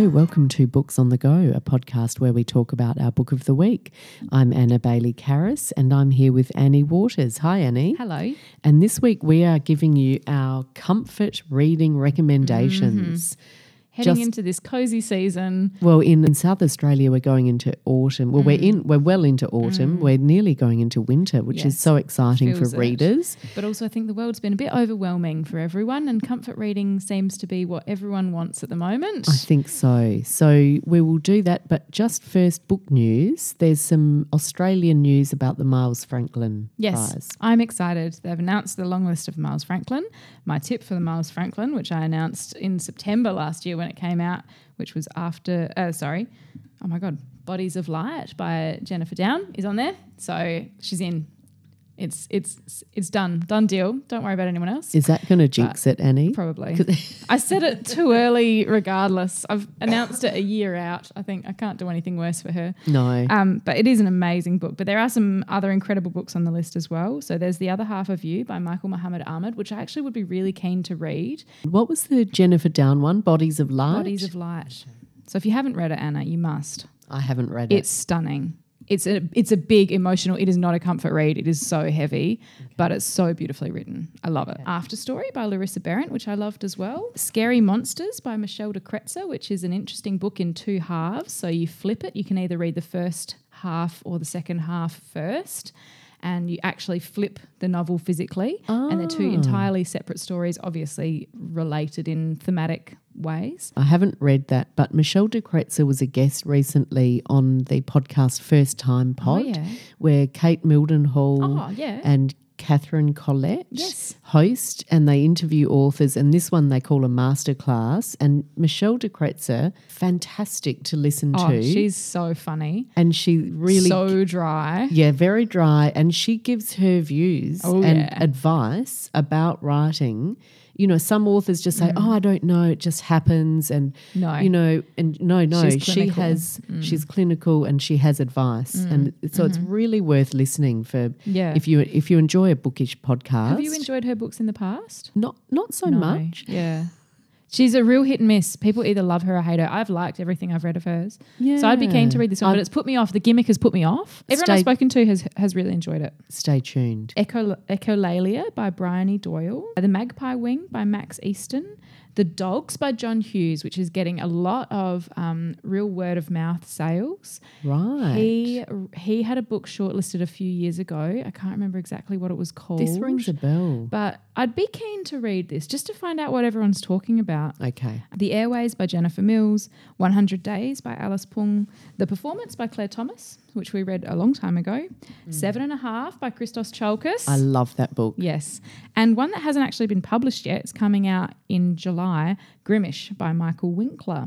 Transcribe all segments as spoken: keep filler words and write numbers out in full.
Hello, welcome to Books on the Go, a podcast where we talk about our book of the week. I'm Anna Bailey Karras and I'm here with Annie Waters. Hi, Annie. Hello. And this week we are giving you our comfort reading recommendations. Mm-hmm. Heading Just, into this cosy season. Well, in, in South Australia, we're going into autumn. Well, mm. we're in. We're well into autumn. Mm. We're nearly going into winter, which yes. is so exciting Feels for readers. It. But also, I think the world's been a bit overwhelming for everyone, and comfort reading seems to be what everyone wants at the moment. I think so. So we will do that. But just first, book news. There's some Australian news about the Miles Franklin yes, Prize. I'm excited. They've announced the long list of Miles Franklin. My tip for the Miles Franklin, which I announced in September last year when it came out, which was after, uh, sorry, oh my God, Bodies of Light by Jennifer Down is on there. So she's in. It's it's it's done. Done deal. Don't worry about anyone else. Is that going to jinx it, Annie? Probably. I said it too early regardless. I've announced it a year out. I think I can't do anything worse for her. No. Um, but it is an amazing book. But there are some other incredible books on the list as well. So there's The Other Half of You by Michael Muhammad Ahmed, which I actually would be really keen to read. What was the Jennifer Down one? Bodies of Light? Bodies of Light. So if you haven't read it, Anna, you must. I haven't read it. It's stunning. It's a it's a big emotional, it is not a comfort read. It is so heavy, okay. but it's so beautifully written. I love it. Okay. After Story by Larissa Behrendt, which I loved as well. Scary Monsters by Michelle de Kretser, which is an interesting book in two halves. So you flip it. You can either read the first half or the second half first. And you actually flip the novel physically. Oh. And they're two entirely separate stories, obviously related in thematic ways. I haven't read that, but Michelle de Kretser was a guest recently on the podcast First Time Pod, oh, yeah. where Kate Mildenhall oh, yeah. and Catherine Collette yes. host, and they interview authors, and this one they call a masterclass. And Michelle de Kretser, fantastic to listen oh, to. She's so funny. And she really... So dry. Yeah, very dry. And she gives her views oh, and yeah. advice about writing. You know, some authors just say, mm. oh, I don't know, it just happens. And, no. you know, and no, no, she's she has, mm. she's clinical and she has advice. Mm. And so mm-hmm. it's really worth listening for yeah. if you if you enjoy a bookish podcast. Have you enjoyed her books in the past? Not not so no. much. Yeah. She's a real hit and miss. People either love her or hate her. I've liked everything I've read of hers. Yeah. So I'd be keen to read this one, I'd, but it's put me off. The gimmick has put me off. Everyone stay, I've spoken to has has really enjoyed it. Stay tuned. Echo, Echolalia by Bryony Doyle. The Magpie Wing by Max Easton. The Dogs by John Hughes, which is getting a lot of um, real word of mouth sales. Right. He he had a book shortlisted a few years ago. I can't remember exactly what it was called. This rings a bell. But I'd be keen to read this just to find out what everyone's talking about. Okay. The Airways by Jennifer Mills. one hundred Days by Alice Pung. The Performance by Claire Thomas, which we read a long time ago. Mm. Seven and a Half by Christos Tsiolkas. I love that book. Yes. And one that hasn't actually been published yet. It's coming out in July. Grimish by Michael Winkler.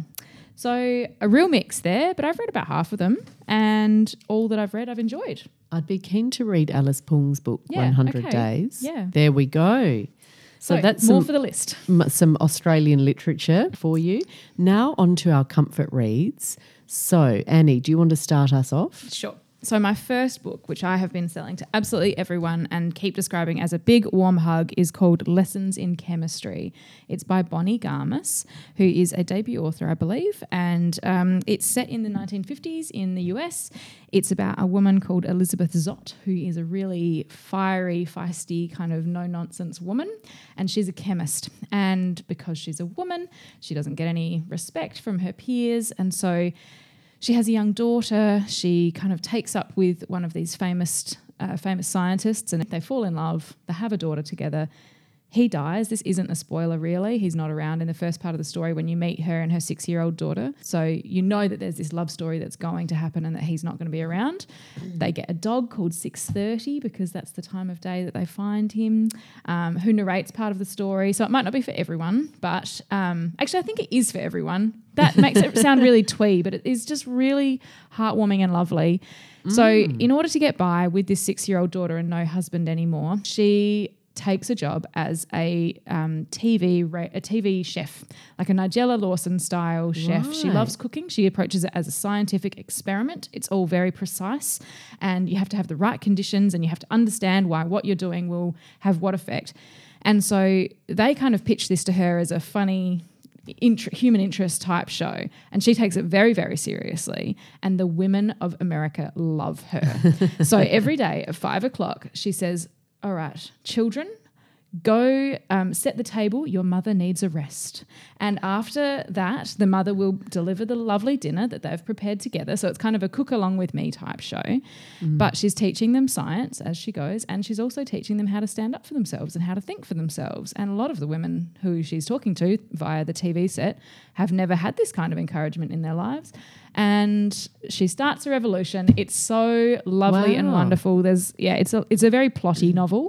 So a real mix there, but I've read about half of them and all that I've read I've enjoyed. I'd be keen to read Alice Pung's book, yeah, one hundred okay. Days. Yeah. There we go. So, so that's more some, for the list. Some Australian literature for you. Now on to our comfort reads. So, Annie, do you want to start us off? Sure. So my first book, which I have been selling to absolutely everyone and keep describing as a big warm hug, is called Lessons in Chemistry. It's by Bonnie Garmus, who is a debut author, I believe, and um, it's set in the nineteen fifties in the U S. It's about a woman called Elizabeth Zott, who is a really fiery, feisty, kind of no-nonsense woman, and she's a chemist. And because she's a woman, she doesn't get any respect from her peers, and so she has a young daughter. She kind of takes up with one of these famous uh, famous scientists and they fall in love. They have a daughter together. He dies. This isn't a spoiler, really. He's not around in the first part of the story when you meet her and her six-year-old daughter. So you know that there's this love story that's going to happen and that he's not going to be around. They get a dog called six thirty because that's the time of day that they find him, um, who narrates part of the story. So it might not be for everyone, but um, actually I think it is for everyone. That makes it sound really twee, but it is just really heartwarming and lovely. Mm. So in order to get by with this six-year-old daughter and no husband anymore, she takes a job as a um, T V ra- a T V chef, like a Nigella Lawson style chef. Right. She loves cooking. She approaches it as a scientific experiment. It's all very precise and you have to have the right conditions and you have to understand why what you're doing will have what effect. And so they kind of pitch this to her as a funny int- human interest type show. And she takes it very, very seriously. And the women of America love her. So every day at five o'clock, she says, all right, children, go um, set the table. Your mother needs a rest. And after that, the mother will deliver the lovely dinner that they've prepared together. So it's kind of a cook along with me type show. Mm. But she's teaching them science as she goes, and she's also teaching them how to stand up for themselves and how to think for themselves. And a lot of the women who she's talking to via the T V set have never had this kind of encouragement in their lives. And she starts a revolution. It's so lovely wow. and wonderful. There's yeah, it's a it's a very plotty novel.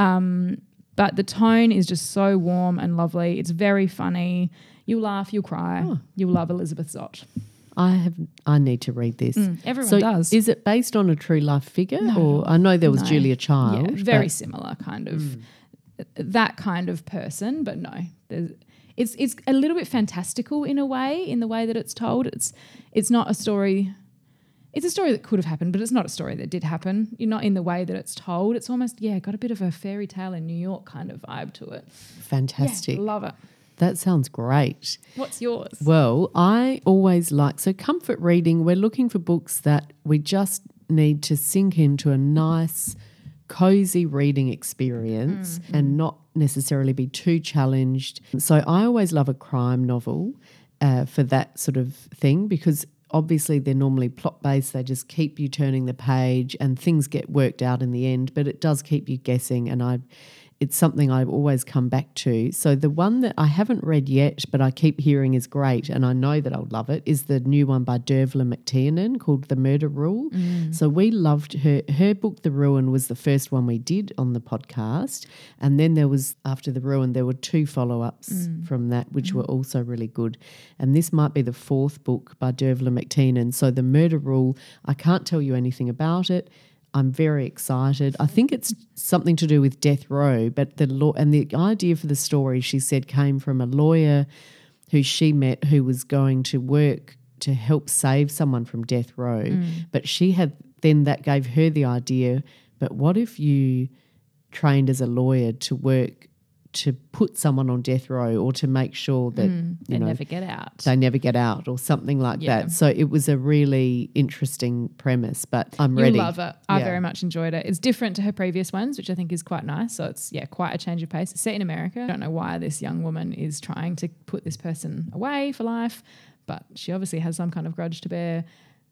Um But the tone is just so warm and lovely. It's very funny. You'll laugh, you'll cry. Oh. You'll love Elizabeth Zott. I have. I need to read this. Mm, everyone so does. Is it based on a true life figure? No, or I know there was no. Julia Child. Yeah, very similar kind of mm. that kind of person, but no. There's, it's it's a little bit fantastical in a way, in the way that it's told. It's it's not a story. It's a story that could have happened, but it's not a story that did happen. You're not in the way that it's told. It's almost, yeah, got a bit of a fairy tale in New York kind of vibe to it. Fantastic. Yeah, love it. That sounds great. What's yours? Well, I always like, so comfort reading, we're looking for books that we just need to sink into a nice, cozy reading experience mm. and not necessarily be too challenged. So I always love a crime novel uh, for that sort of thing, because obviously they're normally plot-based. They just keep you turning the page and things get worked out in the end, but it does keep you guessing, and I, it's something I've always come back to. So the one that I haven't read yet but I keep hearing is great and I know that I'll love it is the new one by Dervla McTiernan called The Murder Rule. Mm. So we loved her. Her book, The Ruin, was the first one we did on the podcast, and then there was, after The Ruin, there were two follow-ups mm. from that which mm. were also really good. And this might be the fourth book by Dervla McTiernan. So The Murder Rule, I can't tell you anything about it. I'm very excited. I think it's something to do with death row, but the law and the idea for the story, she said, came from a lawyer who she met who was going to work to help save someone from death row. Mm. But she had then that gave her the idea, but what if you trained as a lawyer to work to put someone on death row or to make sure that mm, you they know, never get out. They never get out or something like yeah. that. So it was a really interesting premise, but I'm You'll ready. love it. I yeah. very much enjoyed it. It's different to her previous ones, which I think is quite nice. So it's, yeah, quite a change of pace. It's set in America. I don't know why this young woman is trying to put this person away for life, but she obviously has some kind of grudge to bear.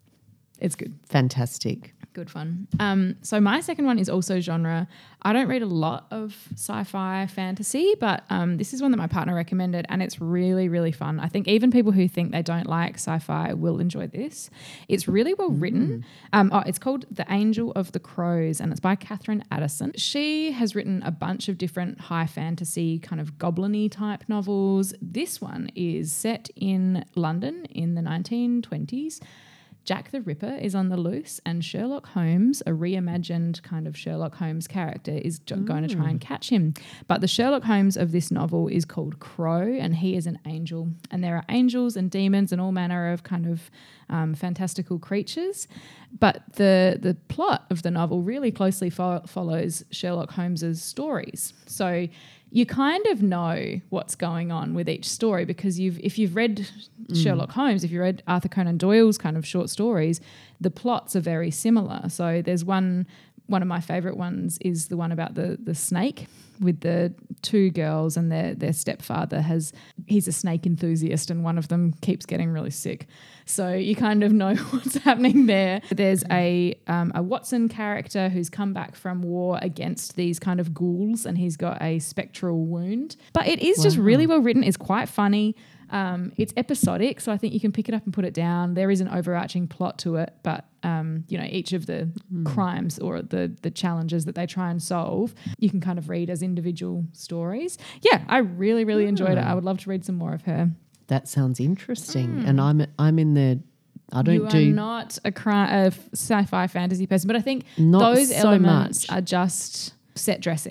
It's good. Fantastic. Good fun. Um, so my second one is also genre. I don't read a lot of sci-fi fantasy, but um, this is one that my partner recommended and it's really, really fun. I think even people who think they don't like sci-fi will enjoy this. It's really well written. Mm. Um, oh, it's called The Angel of the Crows and it's by Catherine Addison. She has written a bunch of different high fantasy kind of goblin-y type novels. This one is set in London in the nineteen twenties. Jack the Ripper is on the loose and Sherlock Holmes, a reimagined kind of Sherlock Holmes character, is mm. going to try and catch him. But the Sherlock Holmes of this novel is called Crow and he is an angel. And there are angels and demons and all manner of kind of um, fantastical creatures. But the the plot of the novel really closely fo- follows Sherlock Holmes's stories. So you kind of know what's going on with each story because you've if you've read mm. Sherlock Holmes, if you read Arthur Conan Doyle's kind of short stories, the plots are very similar. So there's one one of my favourite ones is the one about the the snake with the two girls and their their stepfather has he's a snake enthusiast and one of them keeps getting really sick. So you kind of know what's happening there. There's a um, a Watson character who's come back from war against these kind of ghouls and he's got a spectral wound. But it is wow. just really well written. It's quite funny. Um, it's episodic, so I think you can pick it up and put it down. There is an overarching plot to it, but um, you know, each of the mm. crimes or the the challenges that they try and solve, you can kind of read as individual stories. Yeah, I really, really yeah. enjoyed it. I would love to read some more of her. That sounds interesting. Mm. And I'm I'm in the I don't you do are not a, cri- a sci-fi fantasy person, but I think not those so elements much. are just set dressing.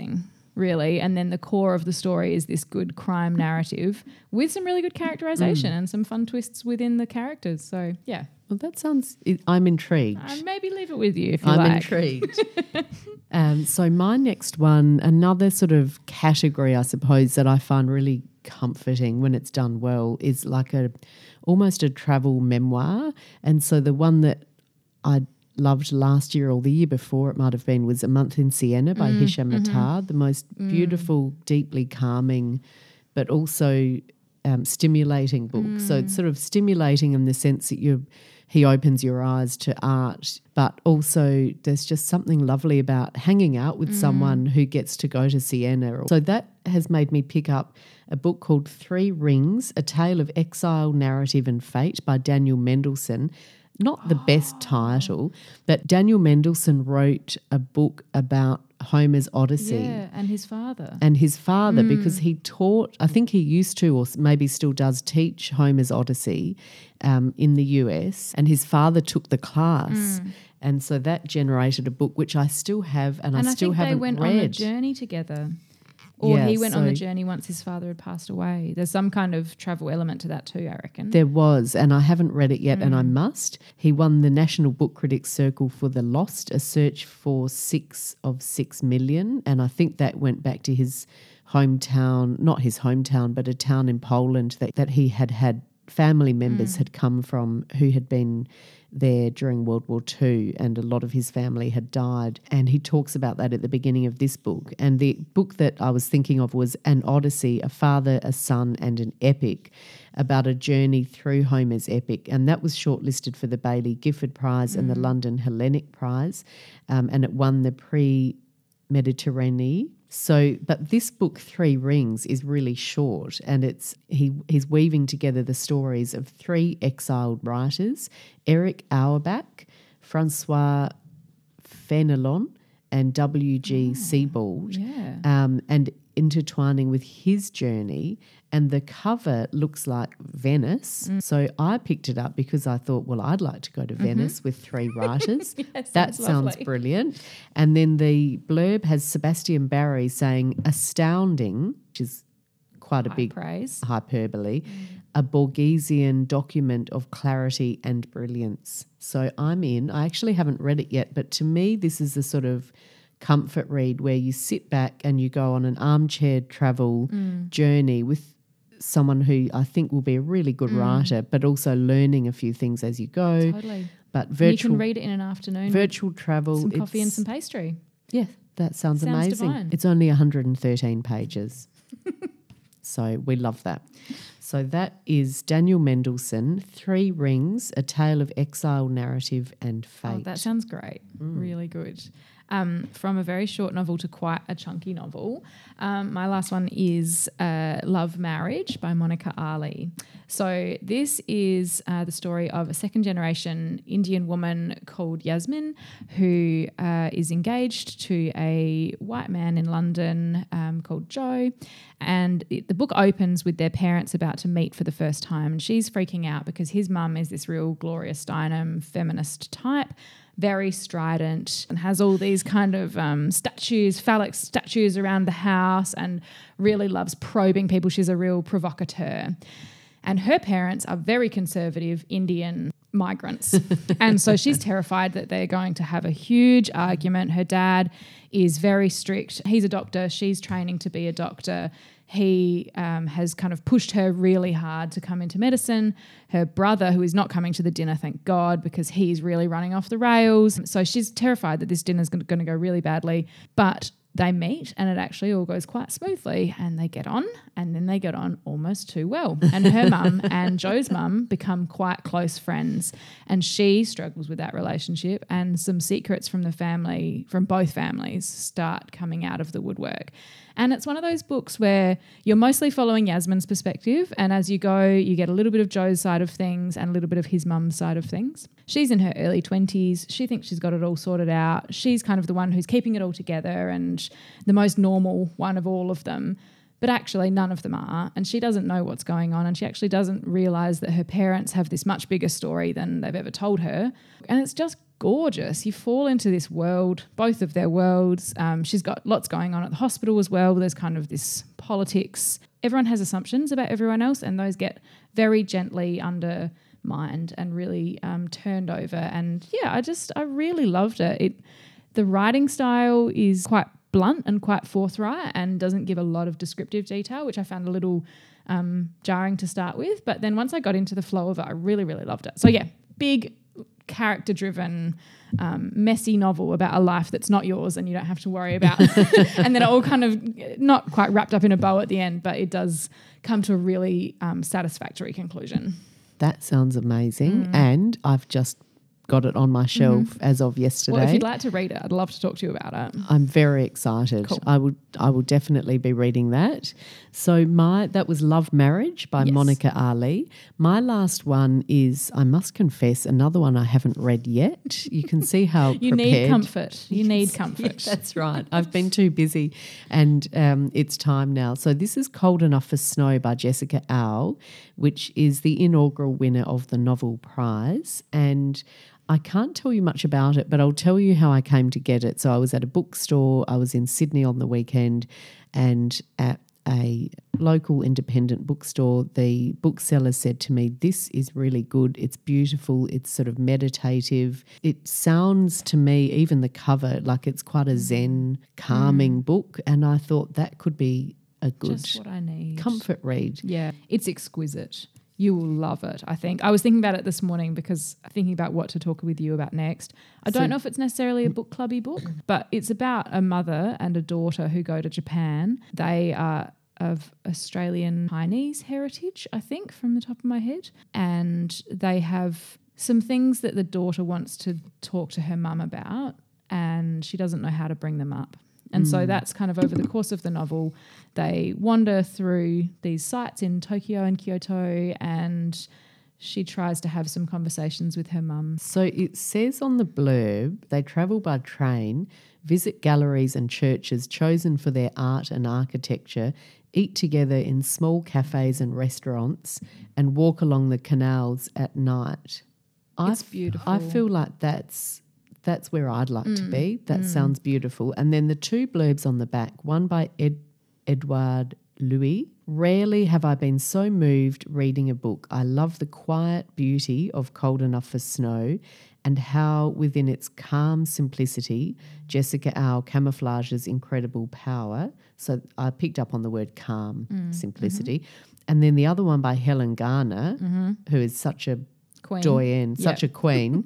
really, and then the core of the story is this good crime narrative with some really good characterization mm. and some fun twists within the characters. So, yeah. Well, that sounds – I'm intrigued. Uh, maybe leave it with you if you I'm like. I'm intrigued. um, so my next one, another sort of category, I suppose, that I find really comforting when it's done well is like a almost a travel memoir. And so the one that I loved last year or the year before, it might have been, was A Month in Siena by mm, Hisham mm-hmm. Attar, the most mm. beautiful, deeply calming, but also um, stimulating book. Mm. So it's sort of stimulating in the sense that you're he opens your eyes to art, but also there's just something lovely about hanging out with mm. someone who gets to go to Siena. So that has made me pick up a book called Three Rings, A Tale of Exile, Narrative and Fate by Daniel Mendelsohn. Not the oh. best title, but Daniel Mendelsohn wrote a book about Homer's Odyssey. Yeah, and his father. And his father, mm. because he taught, I think he used to or maybe still does teach Homer's Odyssey um, in the U S, and his father took the class. Mm. And so that generated a book which I still have and, and I still I think haven't they went read. on a journey together. Or yeah, he went so on the journey once his father had passed away. There's some kind of travel element to that too, I reckon. There was, and I haven't read it yet, mm. and I must. He won the National Book Critics Circle for The Lost, a search for six of six million, and I think that went back to his hometown, not his hometown, but a town in Poland that, that he had had family members mm. had come from who had been there during World War Two, and a lot of his family had died. And he talks about that at the beginning of this book. And the book that I was thinking of was An Odyssey, a Father, a Son and an Epic, about a journey through Homer's epic. And that was shortlisted for the Baillie Gifford Prize mm. and the London Hellenic Prize, um, and it won the Prix Mediterranee. So, but this book, Three Rings, is really short, and it's he he's weaving together the stories of three exiled writers, Eric Auerbach, Francois Fenelon, and W G. Oh, Sebald, yeah. um, and intertwining with his journey. And the cover looks like Venice. Mm. So I picked it up because I thought, well, I'd like to go to Venice mm-hmm. with three writers. yes, that sounds lovely. brilliant. And then the blurb has Sebastian Barry saying, astounding, which is quite a High big praise. hyperbole, mm. a Borgesian document of clarity and brilliance. So I'm in. I actually haven't read it yet, but to me this is a sort of comfort read where you sit back and you go on an armchair travel mm. journey with someone who I think will be a really good mm. writer, but also learning a few things as you go. Totally. But virtual, and you can read it in an afternoon. Virtual travel. Some coffee and some pastry. Yeah, that sounds, sounds amazing. Divine. It's only one hundred thirteen pages. So we love that. So that is Daniel Mendelsohn, Three Rings, A Tale of Exile, Narrative and Fate. Oh, that sounds great. Mm. Really good. Um, from a very short novel to quite a chunky novel. Um, my last one is uh, Love Marriage by Monica Ali. So this is uh, the story of a second generation Indian woman called Yasmin who uh, is engaged to a white man in London um, called Joe. And it, the book opens with their parents about to meet for the first time, and she's freaking out because his mum is this real Gloria Steinem feminist type, very strident, and has all these kind of um, statues, phallic statues around the house, and really loves probing people. She's a real provocateur. And her parents are very conservative Indian migrants. And so she's terrified that they're going to have a huge argument. Her dad is very strict. He's a doctor. She's training to be a doctor. He um, has kind of pushed her really hard to come into medicine. Her brother, who is not coming to the dinner, thank God, because he's really running off the rails. So she's terrified that this dinner is going to go really badly. But they meet and it actually all goes quite smoothly, and they get on, and then they get on almost too well. And her mum and Joe's mum become quite close friends, and she struggles with that relationship, and some secrets from the family, from both families, start coming out of the woodwork. And it's one of those books where you're mostly following Yasmin's perspective, and as you go, you get a little bit of Joe's side of things and a little bit of his mum's side of things. She's in her early twenties. She thinks she's got it all sorted out. She's kind of the one who's keeping it all together and the most normal one of all of them. But actually none of them are, and she doesn't know what's going on, and she actually doesn't realise that her parents have this much bigger story than they've ever told her. And it's just gorgeous. You fall into this world, both of their worlds. Um, she's got lots going on at the hospital as well. There's kind of this politics. Everyone has assumptions about everyone else, and those get very gently undermined and really um, turned over. And yeah, I just, I really loved it. It, the writing style is quite blunt and quite forthright and doesn't give a lot of descriptive detail, which I found a little um, jarring to start with. But then once I got into the flow of it, I really, really loved it. So yeah, big character-driven, um, messy novel about a life that's not yours and you don't have to worry about. And then it all kind of not quite wrapped up in a bow at the end, but it does come to a really um, satisfactory conclusion. That sounds amazing. Mm. And I've just got it on my shelf mm-hmm. as of yesterday. Well, if you'd like to read it, I'd love to talk to you about it. I'm very excited. Cool. I would I will definitely be reading that. So my that was Love Marriage by yes. Monica Ali. My last one is, I must confess, another one I haven't read yet. You can see how you prepared. need comfort. You need comfort. Yeah, that's right. I've been too busy, and um, it's time now. So this is Cold Enough for Snow by Jessica Au, which is the inaugural winner of the Novel Prize. And I can't tell you much about it, but I'll tell you how I came to get it. So I was at a bookstore. I was in Sydney on the weekend, and at a local independent bookstore, the bookseller said to me, this is really good. It's beautiful. It's sort of meditative. It sounds to me, even the cover, like it's quite a zen, calming mm. book. And I thought that could be a good Just what I need. comfort read. Yeah, it's exquisite. You will love it, I think. I was thinking about it this morning because I'm thinking about what to talk with you about next. I don't so, know if it's necessarily a book clubby book, but it's about a mother and a daughter who go to Japan. They are of Australian Chinese heritage, I think, from the top of my head. And they have some things that the daughter wants to talk to her mum about, and she doesn't know how to bring them up. And mm. so that's kind of over the course of the novel. They wander through these sites in Tokyo and Kyoto, and she tries to have some conversations with her mum. So it says on the blurb, they travel by train, visit galleries and churches chosen for their art and architecture, eat together in small cafes and restaurants, and walk along the canals at night. It's I, beautiful. I feel like that's... That's where I'd like mm, to be. That mm. sounds beautiful. And then the two blurbs on the back, one by Ed, Edouard Louis. Rarely have I been so moved reading a book. I love the quiet beauty of Cold Enough for Snow and how within its calm simplicity, Jessica Au camouflages incredible power. So I picked up on the word calm, mm, simplicity. Mm-hmm. And then the other one by Helen Garner, mm-hmm. who is such a queen. doyenne, such yep. a queen.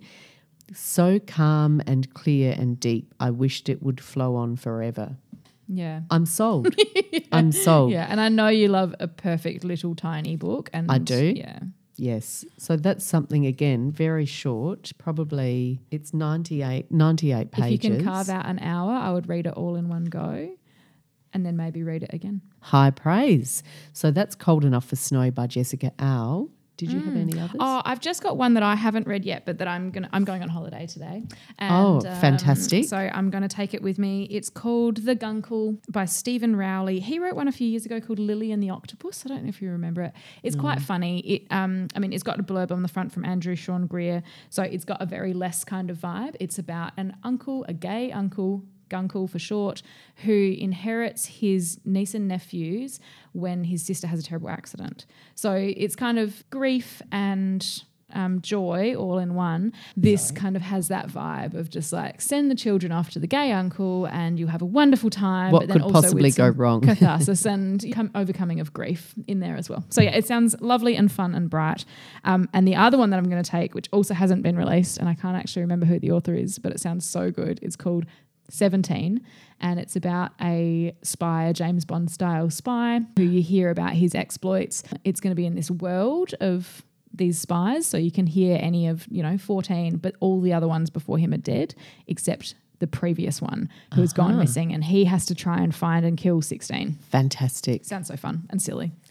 So calm and clear and deep, I wished it would flow on forever. Yeah. I'm sold. yeah. I'm sold. Yeah, and I know you love a perfect little tiny book. And I do. Yeah. Yes. So that's something, again, very short, probably it's ninety-eight, ninety-eight pages. If you can carve out an hour, I would read it all in one go and then maybe read it again. High praise. So that's Cold Enough for Snow by Jessica Au. Did you mm. have any others? Oh, I've just got one that I haven't read yet, but that I'm gonna I'm going on holiday today. And, oh, fantastic! Um, so I'm going to take it with me. It's called The Guncle by Stephen Rowley. He wrote one a few years ago called Lily and the Octopus. I don't know if you remember it. It's mm. quite funny. It um I mean, it's got a blurb on the front from Andrew Sean Greer, so it's got a very less kind of vibe. It's about an uncle, a gay uncle, Guncle for short, who inherits his niece and nephews when his sister has a terrible accident. So it's kind of grief and um, joy all in one. This Sorry. kind of has that vibe of just like send the children off to the gay uncle and you have a wonderful time. What but then could also possibly with go wrong? Catharsis and overcoming of grief in there as well. So yeah, it sounds lovely and fun and bright. Um, and the other one that I'm going to take, which also hasn't been released, and I can't actually remember who the author is, but it sounds so good. It's called seventeen, and it's about a spy, a James Bond style spy who you hear about his exploits. It's going to be in this world of these spies, so you can hear any of, you know, fourteen, but all the other ones before him are dead except the previous one who has uh-huh. gone missing, and he has to try and find and kill sixteen. Fantastic. Sounds so fun and silly.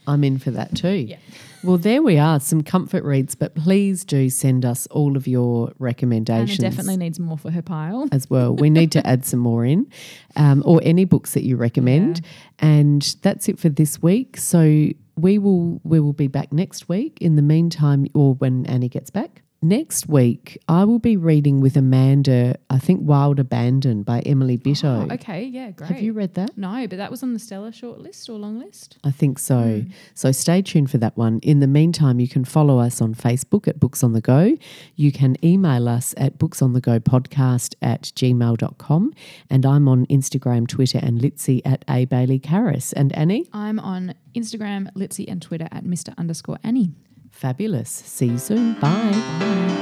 I'm in for that too. Yeah. Well, there we are, some comfort reads, but please do send us all of your recommendations. Anna definitely needs more for her pile. As well. We need to add some more in, um, or any books that you recommend. Yeah. And that's it for this week. So we will we will be back next week. In the meantime, or when Annie gets back. Next week, I will be reading with Amanda, I think Wild Abandon by Emily Bitto. Oh, okay, yeah, great. Have you read that? No, but that was on the Stella short list or long list? I think so. Mm. So stay tuned for that one. In the meantime, you can follow us on Facebook at Books on the Go. You can email us at booksonthegopodcast at gmail dot com. And I'm on Instagram, Twitter and Litzy at A Bailey Carris. And Annie? I'm on Instagram, Litzy and Twitter at Mister underscore Annie. Fabulous. See you soon. Bye. Bye.